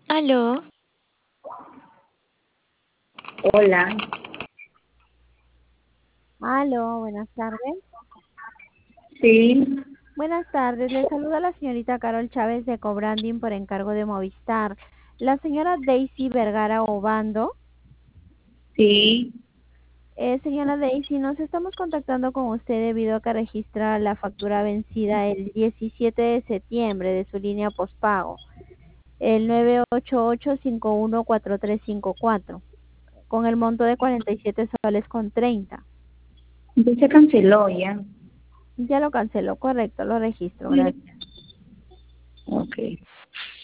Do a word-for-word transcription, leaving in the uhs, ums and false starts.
Aló, Hola, Aló, buenas tardes. sí, Buenas tardes, le saluda la señorita Carol Chávez de Cobranding por encargo de Movistar. La señora Daisy Vergara Obando. sí, Eh, señora Daisy, nos estamos contactando con usted debido a que registra la factura vencida el diecisiete de septiembre de su línea postpago, el nueve ocho ocho cinco uno cuatro tres cinco cuatro, con el monto de cuarenta y siete soles con treinta. ya se canceló ya. Ya lo canceló, correcto, lo registro, gracias. Ok.